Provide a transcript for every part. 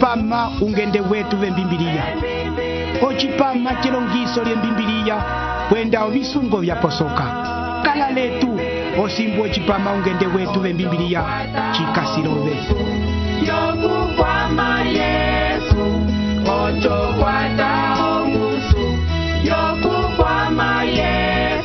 ochipama ungende wetu vembimbilia, ochipama chilongiso lyembimbilia kwenda ovisungo vya posoka kala letu osimbu ochipama ungende wetu vembimbilia chikasilove yokukwama Yesu ocho kwata ongusu yokukwama Yesu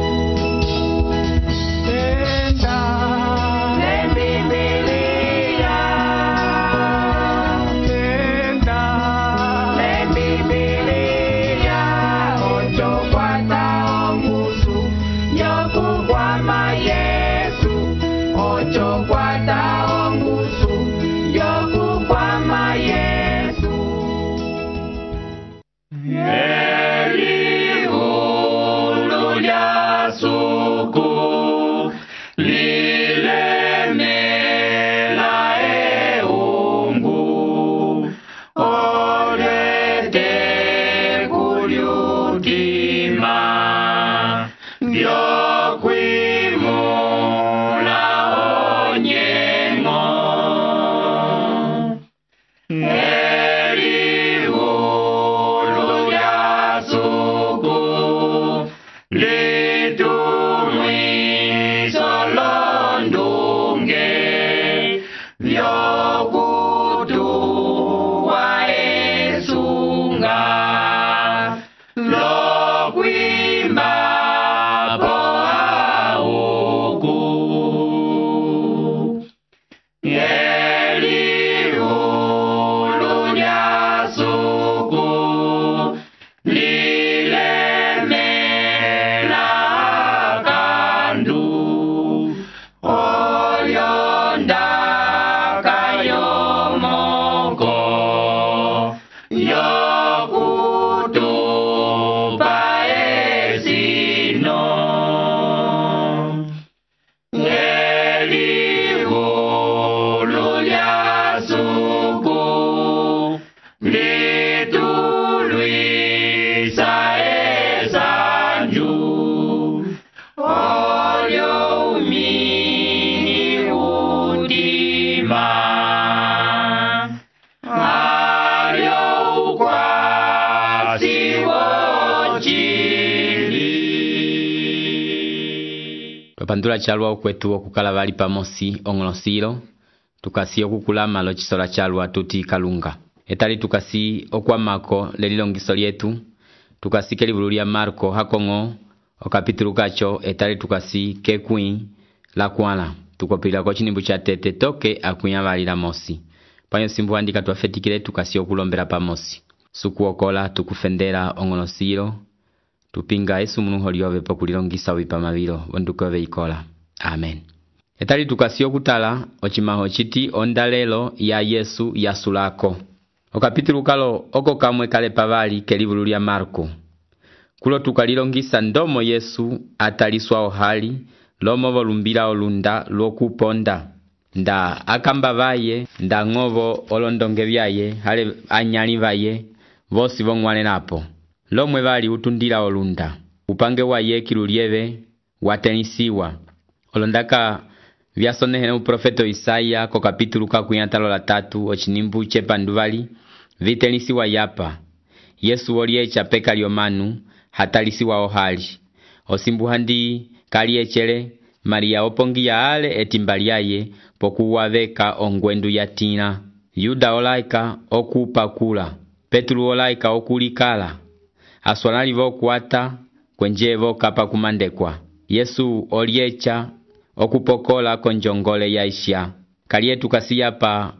Pandula chalwa ukwetu okukala bali pamosi ongolosilo tukasi okukulama lo chisola chalwa tuti kalunga etali tukasi okwamako lelilongiso lyetu tukasi kelibululia Marko hakongo okapitulu kacho etali tukasi kekwi la kwala tukopila ko chinimbu cha tete toke akunya bali la mosi panyo simbu andika twafetikile tukasi okulombera pamosi sukuokola tukufendera ongolosilo tupinga Yesu munu holiobe pokulilongisa wipamabilo wenduko veikola. Amen. Etali tukasio kutala ochimaho chiti ondalelo ya Yesu yasulako. Okapitulu kalo oko kamwe kale pavali kelibululia Marko. Kulo tukalilongisa ndomo Yesu ataliswa ohali lomo volumbila olunda lokuponda. Nda akamba vaye nda ngovo olondonge vyaye hale anyali vaye vosi vongwane napo. Lomwe bali utundila olunda upange wa yekilulieve watenisiwa olondaka vyasonehene uprofeto Isaya ko kapitulu kakuyantalo la 3 ochinimbu chepanduvali vitenisiwa yapa Yesu oliecha peka liomanu hatalisiwa ohali osimbu handi kaliechele Maria opongia ale etimbaliaye pokuwaveka ongwendu yatina Yuda olaika okupakula Petru olaika okulikala aswanali vokuata kwenje vokapa kumandekwa Yesu oliecha okupokola konjongole ya isya kalietu kasiyapa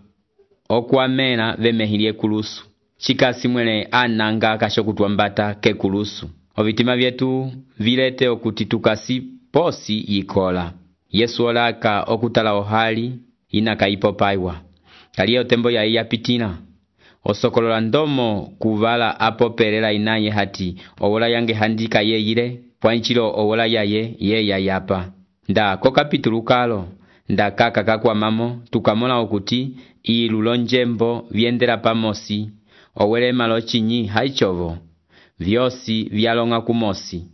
okuamena vemehilie kulusu chikasi mwele ananga kashokutwambata ke kulusu ovitima vyetu vilete okuti tukasi posi yikola Yesu olaka okutala ohali inakaipopaiwa kalie otembo ya iya pitina osokolola ndomo kuvala apopelela inaye hati owola yange handika yeyile pwanchilo owola yaye yeya yapa nda ko kapitulu kalo nda kaka kakwa mamo tukamola okuti ilulonjembo vyendela pamosi owele malochinyi haichovo vyosi vyalonga kumosi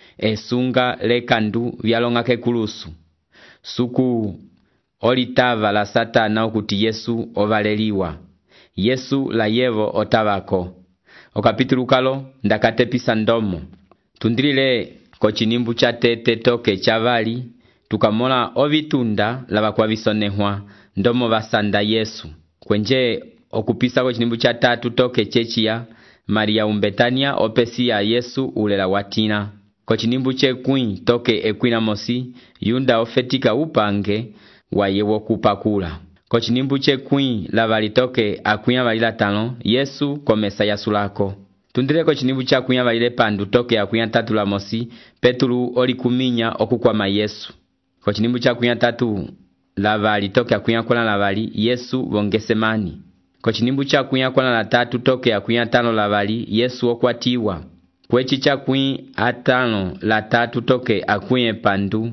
esunga lekandu vyalonga kekulusu suku olitava la Satana okuti Yesu ovaleliwa Yesu la yevo otavako. Okapitulu kalo ndakatepisa ndomo. Tundilile ko chinimbu cha tete toke chavali, tukamola ovitunda lava kwa visonehwa ndomo vasanda Yesu. Kwenje okupisa ko chinimbu cha tatu toke chechia, Maria umbetania opesi ya Yesu ulela watina. Ko chinimbu che kwin toke ekwina mosi, Yunda ofetika upange wa yewo kupakula. Ko chinimbu che kwin lavali toke akwina valila tano, Yesu komesa yasulako. Tundile ko chinimbu cha kwina valile pandu toke akwina tatu la mosi, Petulu oli kuminya okukwama Yesu. Ko chinimbu cha kwina tatu lavali toke akwina kona lavali, Yesu vongesemani. Ko chinimbu cha kwina kona la tatu toke akwina tano lavali, Yesu okwatiwa. Kwechi cha kwina atano la tatu toke akwina pandu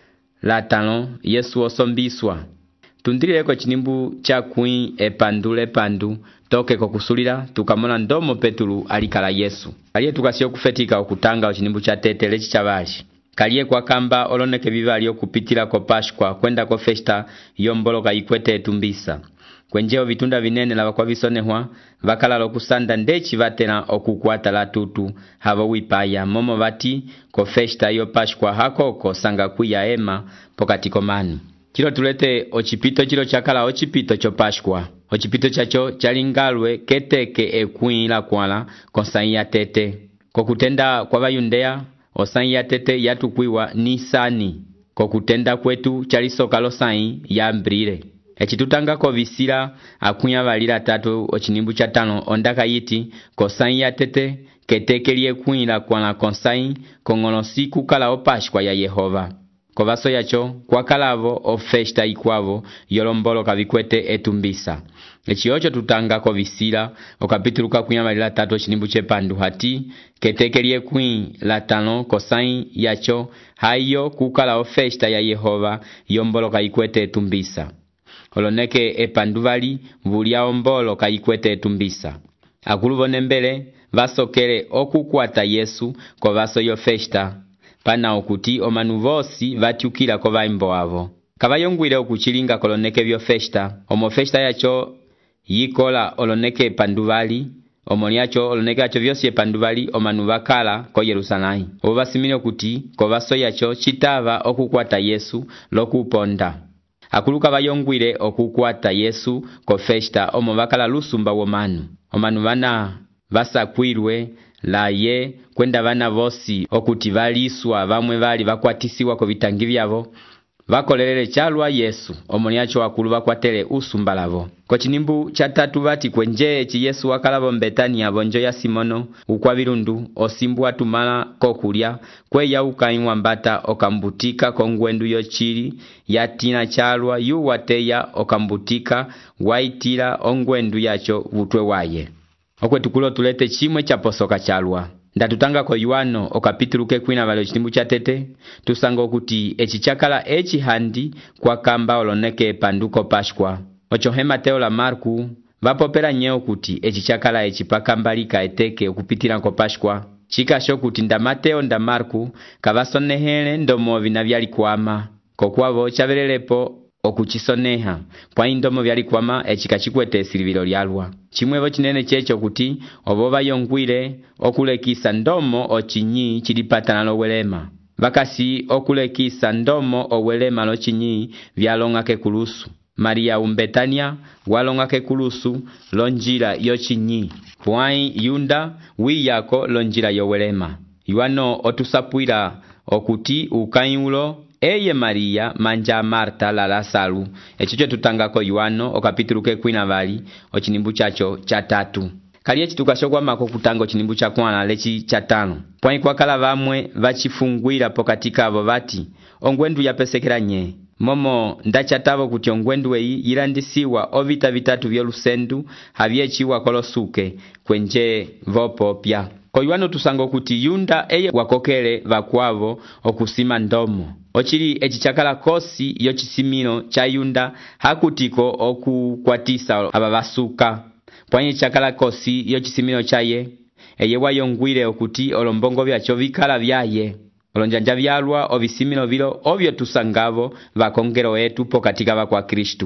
la tano, Yesu osombiswa. Tundile ko chinimbu cha kwin pandu toke kokusulira, tukamona ndomo Petulu alikala Yesu. Kaliye tukasio kufetika okutanga chinimbu cha tete lechi chavali. Kaliye kwa kamba oloneke vivali okupitila ko Pashkwa kwenda ko festa yomboloka ikwete etumbisa. Kwenjeo vitunda vinene lava kwa visonehwa, vakala lokusanda ndechi vatena okukwata la tutu, hava wipaya momo vati ko festa yo Pashkwa hakoko sanga kuya ema pokatiko manu. Chilo tulete ochipito chilo chakala ochipito cho Pashkwa. Ochipito chacho chalingalwe keteke ekwila kwala konsanyi ya tete. Kokutenda kwa vayundea, osanyi ya tete yatukwiwa Nisani. Kokutenda kwetu chalisoka losanyi ya Mbrire. Echitutanga ko visira akunya valila tatu ochinimbu cha tano ondaka yiti kosanyi ya tete keteke liye kwila kwala konsanyi kongolosi kukala opashkwa ya Yehova. Kovaso yacho kwa kalavo o festa ikwavo yolombolo kavikwete etumbisa. Echiocho tutanga ko visira okapitulu kakunyamalila tatu chinimbu chepandu hati ketekelie kwin la tano kosain yacho hayo kukala o festa ya Yehova yombolo kaikwete etumbisa. Oloneke epanduvali vulia ombolo kaikwete etumbisa. Akuluvone mbele vasokele okukwata Yesu kovaso yo festa. Pana okuti omanu vosi vatiukila ko vaimbo avo. Kavayongwile okuchilinga koloneke vyo festa. Omo festa yacho yikola oloneke panduvali. Omo yacho oloneke yacho vyosi panduvali omanu vakala ko Yerusalai. Ovasimile okuti kovaso yacho chitava okukwata Yesu lokuponda. Akuluka vayongwile okukwata Yesu ko festa omo vakala lusumba womanu. Omanu vana vasakwirwe la ye kwenda vana vosi okuti valiswa vamwe vali vakwatisiwa ko vitangi vyavo vakolelele chalwa Yesu omoniacho wakulu vakwatele usumbalavo. Ko chinimbu cha tatu vati kwenje chi Yesu wakalavo Betania bonjo ya Simono ukwa virundu osimbu atumala kokulya kwe ya ukaimwa mbata okambutika kongwendu yochiri yatina chalwa yu wateya okambutika waitira ongwendu yacho vutwe waye. Okwe tukulo tulete chimwe cha posoka chalwa. Ndatutanga ko Yohano okapituluke kwina valo chinimbu cha tete. Tusanga okuti echichakala echi handi kwa kamba oloneke panduko Pashkwa. Ochohe Mateo la Marku vapopera nyeo kuti echichakala echipakambalika eteke okupitira ko Pashkwa. Chika shokuti nda Mateo nda Marku kavasonehele ndomo vinavyali kwama. Kokwavo chavelelepo okuchisoneha kwa indomo vyali kwama echikachikwete silivilo lyalwa. Chimwevo chinene checho kuti obo vayongwile okulekisa ndomo ochinyi chilipatana lo welema. Vakasi okulekisa ndomo owelema lo chinyi vyalongake kulusu. Maria umbetania walongake kulusu lonjila yo chinyi. Puai Yunda wiyako lonjila yo welema. Yohano otusapuira okuti ukaiulo eye Maria manja Marta la Lasaru. Echicho tutangako Yohano okapituluke kwina vali ochinimbu chacho cha tatu. Kaliye chitukashokwa mako kutango chinimbu cha kwana lechi cha tano. Pwani kwa kala vamwe vachifungwira pokatika avo vati ongwendu yapesekera nye. Momo ndachatavo kuti ongwendu eyi yirandisiwa ovita vitatu vyo lusendu havyechiwa kolosuke kwenje vopo pya. Ko Yohano tusango kuti Yunda eye wakokele vakwavo okusima ndomo. Ochili echichakala kosi yo chisimino cha Yunda hakutiko okukwatisa abavasuka. Pwanye chakala kosi yo chisimino chaye eye wayongwile okuti olombongo vyacho vikala vyaye. Olonjanja vyalwa ovisimino vilo ovyo tusangavo vakongero etu pokatika vakwa Kristu.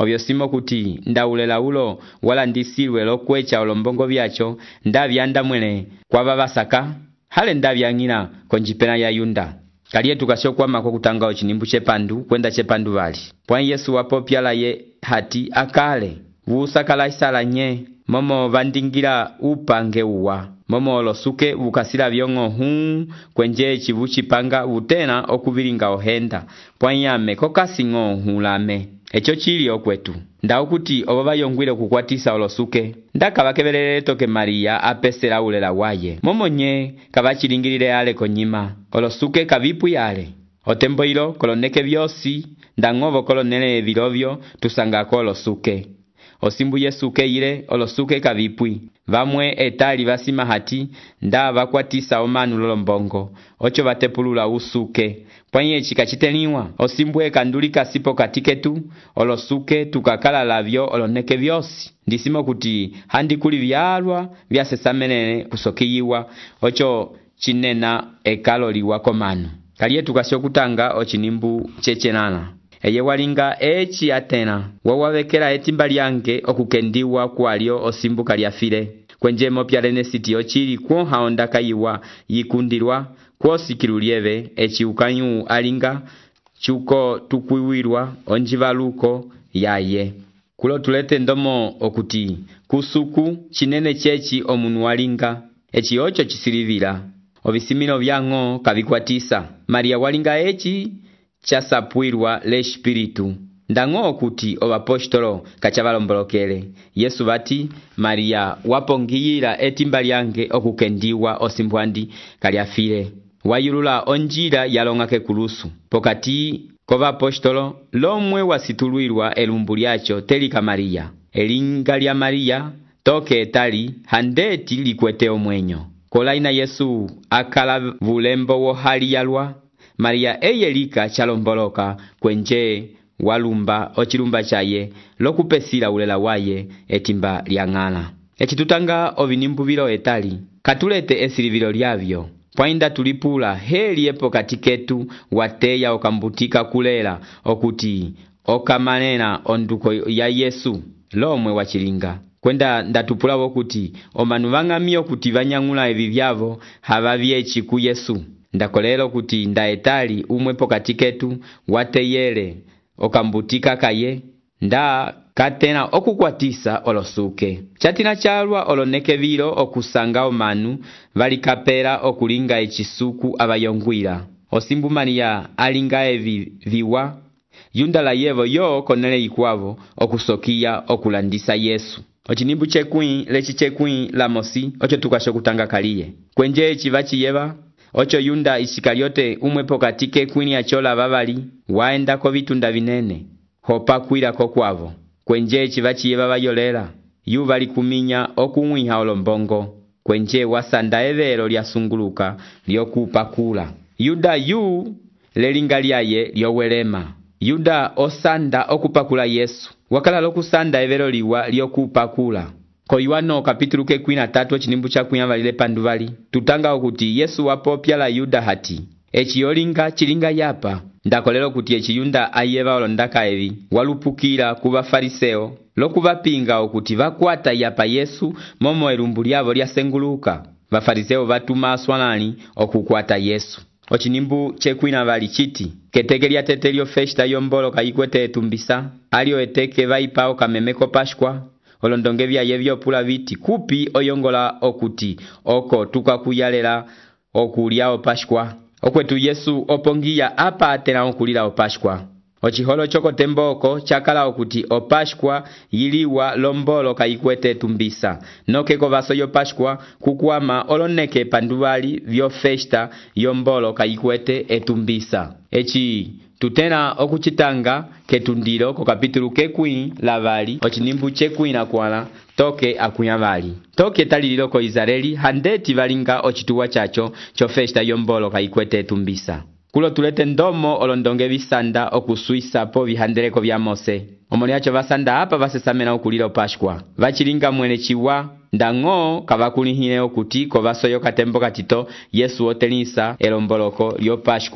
Obyo simo kuti ndaulela ulo wala ndisilwe lokwecha olombongo byacho ndabyanda mwene kwa babasaka hale ndabyangina konjipena ya Yunda. Kaliye tukashokwa mako kutanga ochinimbu chepandu kwenda chepandu bali. Pwa Yesu wapo pyala ye hati akale. Vusakala isala nye momo vandingira upange uwa. Momo olosuke vukasila vyongo kwenje chivuchi panga utena okuviringa ohenda. Pwa nyame kokasi hulame. Echo chili okwetu. Nda okuti obaba yongwile kukwatisa olosuke. Nda kabakebelele toke Maria apesela ulela waye. Momo nye kabachilingilile yale konyima. Olosuke kavipu yale. Otembo ilo koloneke vyosi. Nda ngovo kolonele vilovyo tusangako olosuke. Osimbu Yesuke ile olosuke kavipui. Vamwe etali vasima hati nda vakwatisa omanu lolombongo. Ocho vatepulula usuke. Pwanye chikachiteniwa. Osimbu kandulika sipo katiketu. Olosuke tukakala lavyo oloneke vyosi. Ndisimo kuti handi kuli vyalwa vyasesamenene kusokiyiwa. Ocho chinena ekaloliwa komanu. Kaliye tukashokutanga ochinimbu chechenana. Eye walinga echi atena. Wawavekela etimba lyange okukendiwa kwalio osimbu kaliafile. Kwenjemo pyalene siti ochili kuo haondaka yiwa yikundirwa kuo sikirulieve echi ukanyu alinga chuko tukwiwirwa onjivaluko yaye. Kulo tulete ndomo okuti kusuku chinene chechi omunu walinga echi ocho chisilivila. Obisimino byango kabikwatisa. Maria walinga echi chasapwirwa le espiritu. Ndango okuti obapostolo kachabalombolokele. Yesu bati Maria wapongiyira etimba lyange okukendiwa osimbwandi kaliafile. Wayulula onjira yalongake kulusu. Pokati kova apostolo lomwe wasitulwirwa elumbu lyacho telika Maria. Elinga lya Maria toke etali handeti likwete omwenyo. Kolaina Yesu akala vulembo wo hali yalwa. Maria eyelika chalomboloka kwenje walumba ochilumba chaye lokupesila ulela waye etimba lyang'ala. Echitutanga ovinimbu vilo etali katulete esilivilo lyavyo. Pwainda tulipula heli epo katiketu wateya okambutika kulela okuti okamanena onduko ya Yesu lomwe wachilinga. Kwenda ndatupula wokuti omanu vangamio kuti vanyangula evi vyavo havavyechi ku Yesu. Ndakolelo kuti ndaetali umwepo katiketu wateyele okambutika kaye nda katena okukwatisa olosuke. Chatina chalwa oloneke vilo okusanga omanu valikapela okulinga echisuku abayongwila. Osimbu Maria alinga evi viwa. Yunda la yevo yo konele ikwavo okusokia okulandisa Yesu. Ochinimbu chekwi lechi chekwi la mosi ocho tukashokutanga kaliye. Kwenje chivachi yeva. Ocho Yunda Isikariote umwepo katike kwini achola babali waenda ko vitunda vinene hopa kwira ko kwavo kwenje chivachi yeba bayolela yu bali kuminya okumwiha olombongo kwenje wasanda evero lyasunguluka lyokupakula. Yuda yu lelinga lyaye lyowelema. Yuda osanda okupakula Yesu wakala lokusanda evero liwa lyokupakula. Koiwano kapitulu ke 13 chinimbu cha kuyavalile panduvali. Tutanga okuti Yesu wapo pyala Yuda hati. Echi yolinga chilinga yapa. Ndakolelo kuti echi Yunda ayeva olondaka evi. Walupukira kuba fariseo. Lokuba pinga okuti vakwata yapa Yesu momo elumbu lyavo lyasenguluka. Vafariseo vatuma aswanani okukwata Yesu. Ochinimbu chekwina vali chiti. Keteke lya tetelio festa yombolo kayikwete etumbisa. Alio eteke vaipao kamemeko Pashkwa. Olondonge vya yevyo pula viti kupi oyongola okuti oko tukakuyalela okulia Pashkwa. Okwetu Yesu opongia apa atena okulila Pashkwa. Ochiholo choko temboko chakala okuti Pashkwa yiliwa lombolo kayikwete tumbisa. Nokeko vaso yo Pashkwa kukwama oloneke panduvali vyo festa yombolo kayikwete etumbisa. Echi tutena okuchitanga ketundilo ko kapitulu kekwi lavali ochinimbu chekwi na kwala toke akuyavali. Toke talililo ko Israeli handeti valinga ochituwa chacho cho festa yombolo kayikwete tumbisa. Kulo tulete ndomo olondonge visanda okusuisa po vihandeleko vya Mose. Omoni acho vasanda hapa vasesamena okulila Pashkwa. Vachilinga mwene chiwa ndango kavakulihine okuti ko vasoyo katembo katito Yesu otenisa elomboloko lyo Pashkwa.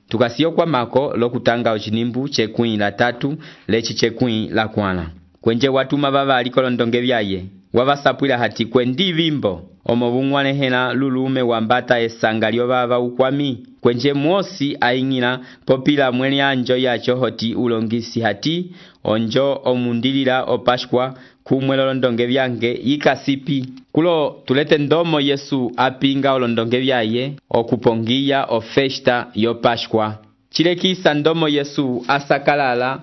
tukasiyo kwa mako lokutanga ochinimbu chekwi la tatu lechi chekwi la kwana. Kwenje watuma baba alikolondonge byaye wabasapwila hati kwendi bimbo omobungwane hena lulume wambata esanga lyo baba ukwami. Kwenje mwosi aingina popila mweli anjo yacho hoti ulongisi hati onjo omundilila opashkwa kumwe lolondonge byange yikasipi. Kulo tulete ndomo Yesu apinga olondonge byaye okupongia ofesta yopashkwa. Chilekisa ndomo Yesu asakalala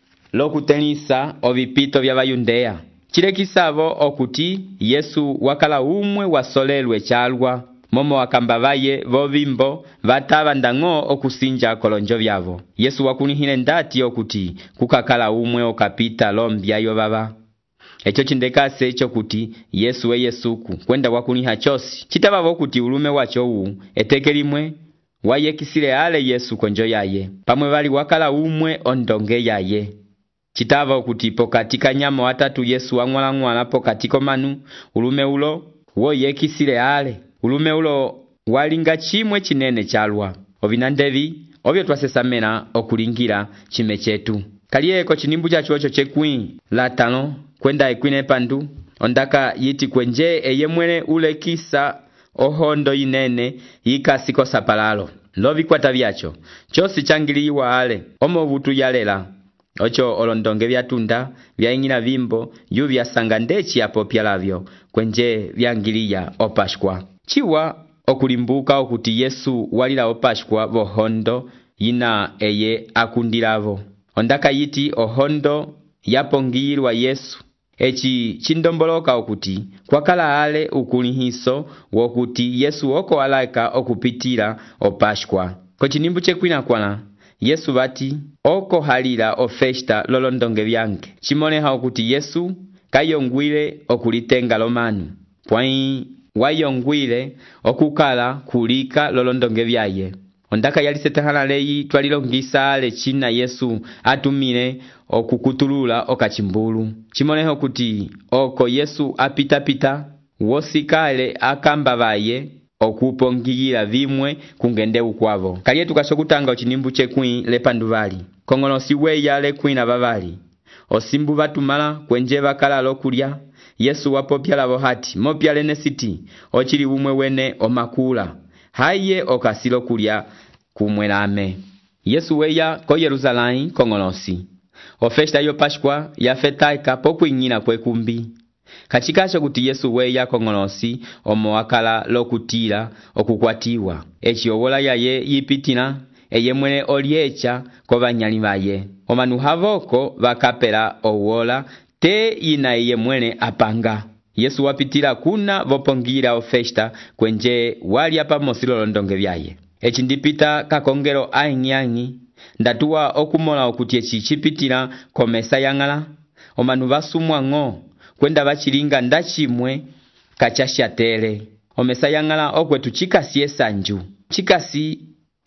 lokutenisa obipito bya bayundea. Chilekisabo okuti Yesu wakala umwe wasolelwe chalwa. Momo wakamba baye bobimbo bataba ndango okusinja kolonjo byabo. Yesu wakunihile ndati okuti kukakala umwe okapita lombya yo baba. Echo chindekase echo kuti Yesu we Yesuku kwenda wakuniha chosi. Chitaba okuti ulume wacho uu etekelimwe wayekisile ale Yesu konjo yaye. Pamwe bali wakala umwe ondonge yaye. Chitaba okuti pokatika nyama watatu Yesu wangwala pokatiko manu ulume ulo wo yekisile ale. Ulume ulo walinga chimwe chinene chalwa. Ovinandevi obyo twasesamena okulingira chime chetu. Kalieko chinimbu chacho chekwi la tano kwenda ekwine pandu ondaka yiti kwenje eyemwele ule kisa ohondo inene yikasiko sapalalo. Lovi kwata byacho chosi changiliwa ale omo butu yalela. Ocho olondonge byatunda byaingina bimbo yu byasanga ndechi apo pyalavyo kwenje byangiliya opashkwa. Chiwa okulimbuka okuti Yesu walila opashkwa bohondo yina eye akundilavo. Ondaka yiti ohondo yapongirwa Yesu. Echi chindomboloka okuti kwakala ale ukulihiso wokuti Yesu oko alaika okupitira opashkwa. Kochinimbu chekwina kwana Yesu bati oko halila ofesta lolondonge byange. Chimoneha okuti Yesu kayongwile okulitenga lomanu. Pwai wayongwile okukala kulika lolondonge byaye. Ondaka yalisetehana leyi twalilongisa ale china Yesu atumile okukutulula okachimbulu. Chimoneha okuti oko Yesu apita wosikale akamba baye okupongiyila vimwe kungende ukwavo. Kaliye tukashokutanga ochinimbu chekwi lepanduvali. Kongolosi weya lekwina babali. Osimbu batumala kwenje bakala lokulya. Yesu wapopya labo hati mopya lene siti ochili umwe wene omakula. Haye okasilo kulya kumwelame. Yesu weya ko Yerusalai kongolosi. Ofesta yo pashkwa ya fetaika pokuingina kwekumbi. Kachikasho kuti Yesu weya kongolosi omo wakala lokutila okukwatiwa. Echi owola yaye yipitina eyemwele oliecha ko banyali baye. Omanu havoko bakapela owola te ina eyemwele apanga. Yesu wapitila kuna vopongira ofesta kwenje wali apa mosilo londonge byaye. Echi ndipita kakongero ainyangi ndatuwa okumola okuti echi chipitila komesa yangala. Omanu basumwa ngo kwenda bachilinga ndachimwe kachashatele. Omesa yangala okwetu chikasi esanju. Chikasi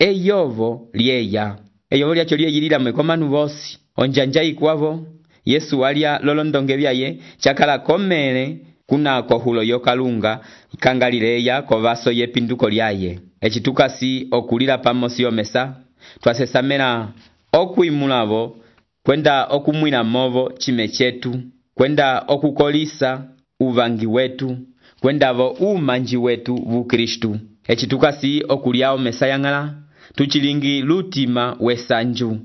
eyovo lieya. Eyovo liacho lieyilila mwekomanu bosi. Onjanja ikwavo Yesu walia lolondonge byaye chakala komele kuna kohulo yokalunga ikangalileya kovaso yepinduko lyaye. Echi tukasi okulila pamosi omesa twasesamena okuimulavo kwenda okumwina movo chime chetu. Kwenda okukolisa uvangi wetu. Kwenda vo umanji wetu vu Kristu. Echi tukasi okulia omesa yangala tuchilingi lutima wesanju.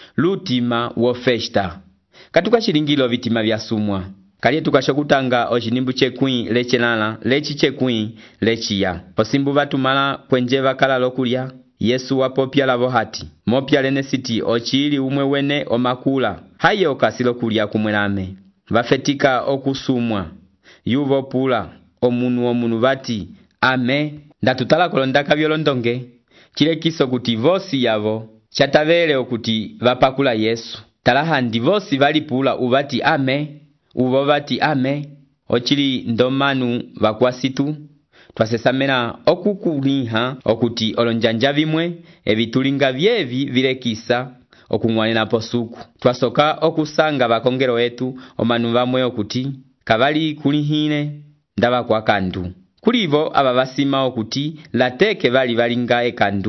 Lutima wo festa. Katuka chilingilo vitima vya sumwa. Kaliye tukashokutanga ochinimbu chekwi lechenala lechi chekwi lechiya. Osimbu batumala kwenje bakala lokulya. Yesu wapopya lavo hati mopya lene siti ochili umwe wene omakula. Haye okasilo kulya kumwelame. Bafetika okusumwa. Yuvo pula omunu bati ame. Ndatutala kolondaka byolondonge. Chile kiso kuti vosi yavo chatavele okuti vapakula Yesu. Talahandi vosi valipula ubati ame. Uvo bati ame. Ochili ndomanu vakwasitu. Twasesamena okukuniha okuti olonjanja vimwe evitulinga vyevi vilekisa okungwanena posuku. Twasoka okusanga bakongero etu omanu bamwe okuti kabali kulihine ndaba kwa kandu. Kulivo ababasima okuti lateke bali balinga ekandu.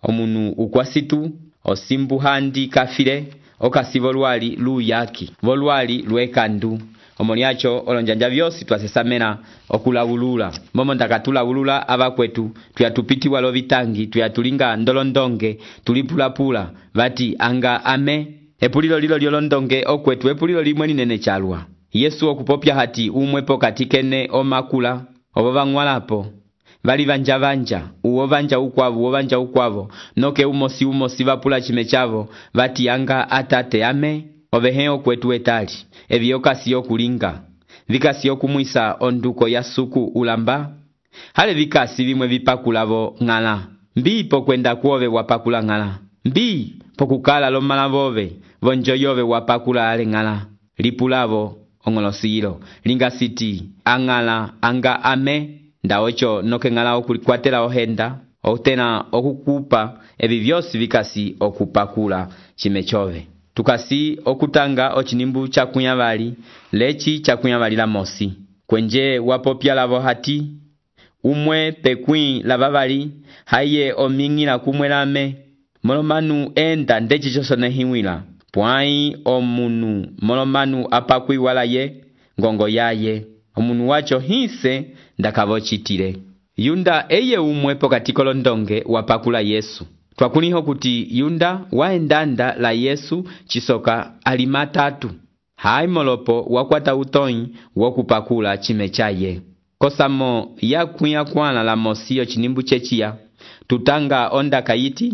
omunu ukwasitu osimbu handi kafire okasibo lwali luyaki volwali lwekandu omoniacho olonjanja byosi twasesamena okulabulula momo ndakatulabulula abakwetu tuyatupitiwa lobitangi tuyatulinga ndolondonge tulipulapula bati anga ame epulilo lilo lyolondonge okwetu epulilo limwe ninene chalwa Yesu okupopya hati umwepo katikene omakula obobangwalapo bali banja uwo banja ukwavo noke umosi bapula chime chavo bati anga atate ame obeheo kwetu etali ebyokasi yokulinga vikasi yokumwisa onduko ya suku ulamba hale vikasi bimwe bipakulavo ngala mbipo kwenda kuove wapakula ngala mbi pokukala lomala bove bonjoyove wapakula ale ngala lipulavo ongolosiro linga siti angala anga ame ndaocho noke ngala okulikwatela ohenda otena okukupa ebi byosi vikasi okupakula chimechove tukasi okutanga ochinimbu chakunyabali lechi chakunyabali la mosi kwenje wapopya lavo hati umwe pekwi lababali haye omingila kumwelame molomanu enda ndechi chosone hiwila pwai omunu molomanu apakwi wala ye ngongo yaye omunu wacho hise ndakavochitire Yunda eye umwe pokatiko londonge wapakula Yesu twakuliho kuti Yunda waendanda la Yesu chisoka alimatatu hai molopo wakwata utoi wokupakula chime chaye kosamo yakuya kwana la mosio chinimbu chechia tutanga onda kayiti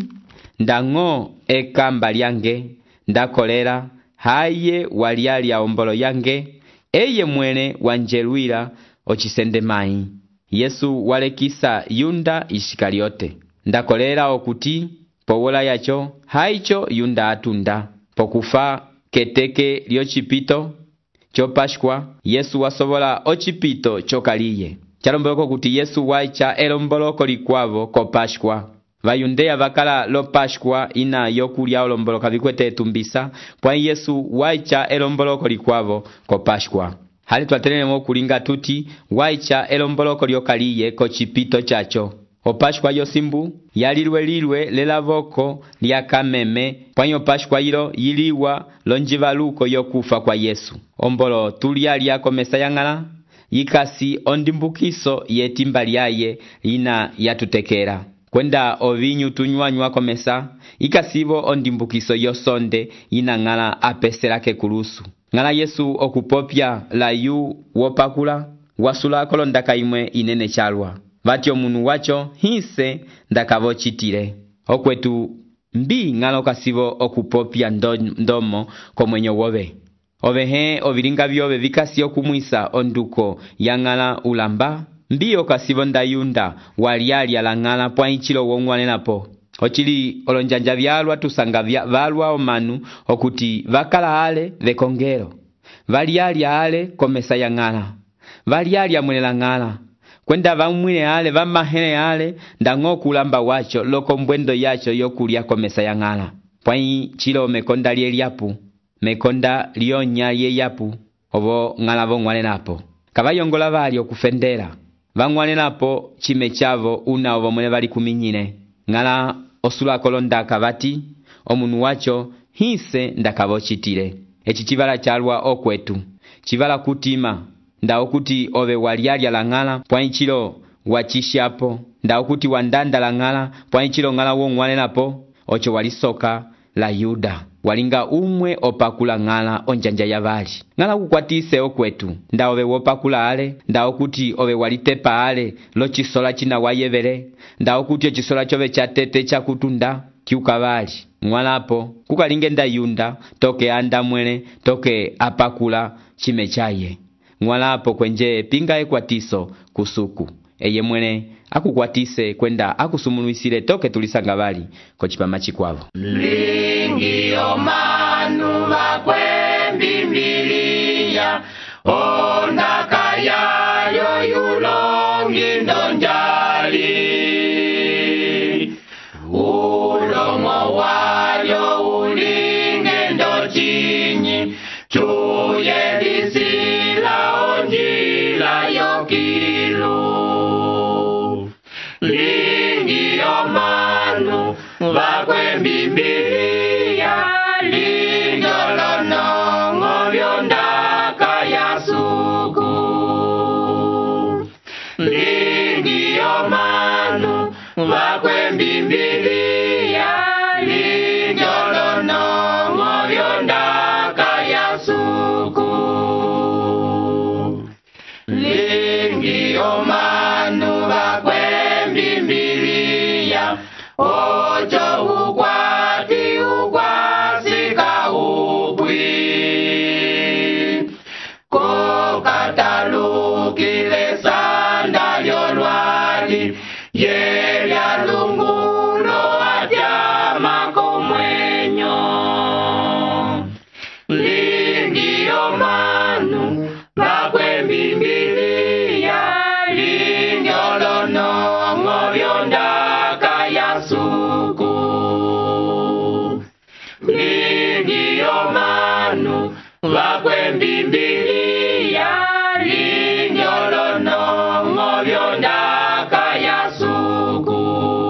ndango ekamba lyange ndakolera haye waliali ombolo yange eye mwene wanjeluira ochisende mai Yesu walekisa Yunda Ishikariote ndakolera okuti powola yacho haicho Yunda atunda pokufa keteke lyochipito chopashkwa Yesu wasobola ochipito chokaliye chalomboloko kuti Yesu waicha elomboloko likwavo kopashkwa Vayundeya vakala lo pashkwa ina yokulya olomboloka vikwete tumbisa pwa Yesu waicha elomboloko likwavo kopashkwa hali twatelemo kulinga tuti waicha elomboloko lyokaliye kochipito chacho opashkwa yosimbu yalilwe lelavoko lyakameme pwanyo pashkwa ilo yiliwa lonjivaluko yokufa kwa Yesu ombolo tulia lyakomesa yangala yikasi ondimbukiso yetimba lyaye ina yatutekera kwenda ovinyu tunywanywa komesa ikasibo ondimbukiso yosonde ina ngala apeselake kulusu ngala Yesu okupopya layu wopakula wasula kolondaka imwe inene chalwa vati omunu wacho hise ndakavochitire okwetu mbi ngala okasibo okupopya ndomo komwenyo wobe ovehe ovilinga byobe vikasi okumwisa onduko yangala ulamba mbi okasibo ndayunda waliali alangala pwa ichilo wongwalenapo ochili olonjanja byalwa tusanga valwa omanu okuti vakala ale vekongero valiali ale komesa yangala valiali amwelela ngala kwenda vamwile ale vamahele ale ndango kulamba wacho loko mbwendo yacho yokulia komesa yangala pwa ichilo mekonda lyeliapu mekonda lyonya yeyapu obo ngala vongwalenapo kabayongola bali okufendera vangwalenapo chime chavo una obo mwele bali kuminyine ngala osula kolondaka bati omunu wacho hise ndakavochitire echi chivala chalwa okwetu chivala kutima ndao kuti ove waliali alangala pwa ichilo wachishapo ndao kuti wandanda langala pwa ichilo ngala wongwalenapo ocho walisoka la Yuda walinga umwe opakula ngala onjanja yavali ngala kukwatise okwetu ndaove wopakula ale ndao kuti ove walitepa ale lo chisola china wayevere ndao kuti chisola chove chatete chakutunda kiukavali mwalapo kukalinge nda Yunda toke anda mwele toke apakula chime chaye mwalapo kwenje pinga ekwatiso kusuku eye mwele akukwatise kwenda akusumunuisile toke tulisanga bali kochipama chikwavo lingi omanu bakwembimbiriya ondaka yayo yulongi ndonjali ulomo wayo ulinge ndochinyi chuye disila onjila yokilu lingi omanu vakwe Biblia linjolonongo vyondaka ya suku lingiyo manu vakwe Biblia linjolonongo vyondaka ya suku lingiyo manu vakwe Biblia ojo ukwati ukwasika upwi kokatalukile sanda yolwali yelya lungulo atyama komwenyo lingiyo manu vakwe Biblia linjolonongo vyondaka ya suku lingiyo manu vakwe Biblia linjolonongo vyondaka ya suku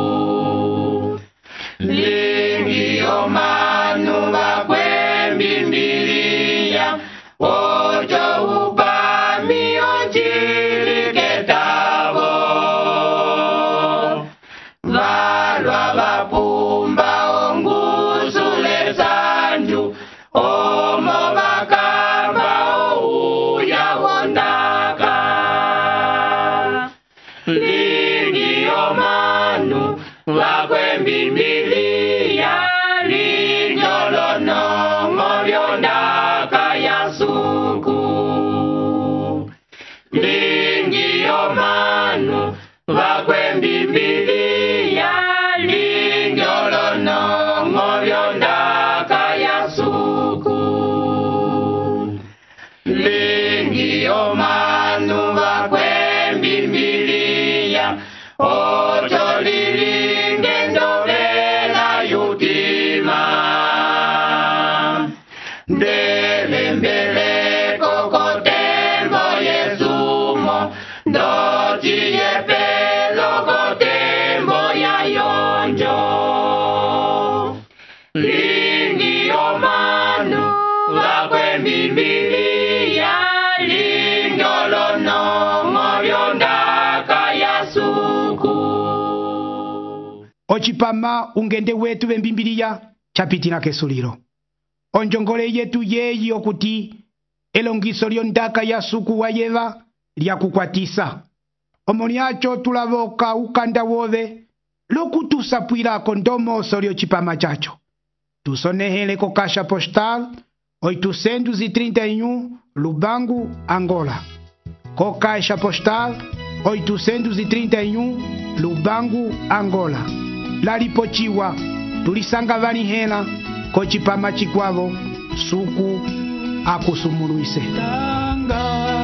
lingiyo manu vakwe Biblia ojo upami ojiliketavo valwa vapumba ongusule sanju omo vakamba ouya wondaka lingiyo manu vakwe Biblia linjolonongo vyondaka ya suku lingiyo manu vakwe Biblia linjolonongo vyondaka ya suku lingiyo manu vakwe Biblia ojo lilinge ndovela yutima ndelembele kokotembo yesumo ndojiye pelo kotembo ya yonjo lingiyo manu vakwe Biblia linjolonongo vyondaka ya suku ochipama ungende wetu vembimbiliya chapitina kesuliro onjongole yetu yeyi okuti elongiso lyondaka ya suku wa yeva lyakukwatisa omolyacho tulavoka ukanda wove lokutusapwilako ndomoso lyochipama chacho tusonehele ko kasha postal 831 Lubangu, Angola. Ko kasha postal 831 Lubangu, Angola. Lalipochiwa tulisanga vanihela kochipama chikwavo suku akusumuluise.